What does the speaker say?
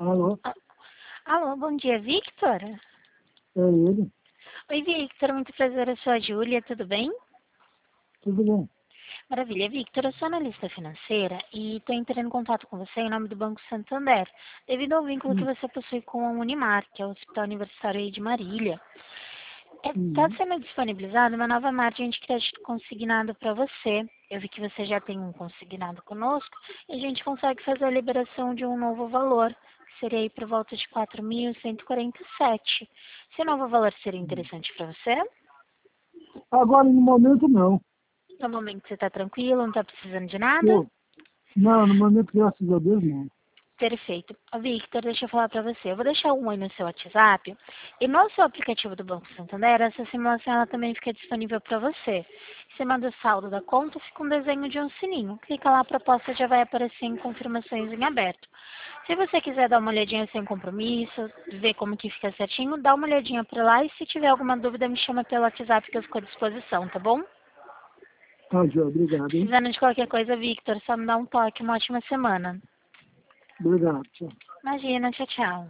Alô, Ah, Alô, bom dia, Victor? é ele? Oi, Victor, muito prazer, eu sou a Júlia, tudo bem? Tudo bem? Maravilha, Victor, eu sou analista financeira e estou entrando em contato com você em nome do Banco Santander, devido ao vínculo que Hum, você possui com a Unimar, que é o Hospital Universitário aí de Marília. Está hum. sendo disponibilizada uma nova margem de crédito consignado para você. Eu vi que você já tem um consignado conosco e a gente consegue fazer a liberação de um novo valor, que seria aí por volta de 4.147. Esse novo valor seria interessante para você? Agora, no momento, não. No momento você está tranquilo, não está precisando de nada? Tô. Não, no momento, graças a Deus, não. Perfeito. Ô, Victor, deixa eu falar para você. Eu vou deixar um oi no seu WhatsApp. E no seu aplicativo do Banco Santander, essa simulação ela também fica disponível para você. Você manda o saldo da conta, fica um desenho de um sininho. Clica lá, a proposta já vai aparecer em confirmações em aberto. Se você quiser dar uma olhadinha sem compromisso, ver como que fica certinho, dá uma olhadinha por lá. E se tiver alguma dúvida, me chama pelo WhatsApp que eu fico à disposição, tá bom? Tá, Jó, obrigado, hein? Precisando de qualquer coisa, Victor, só me dá um toque. Uma ótima semana. Obrigado, tchau. Imagina, tchau, tchau.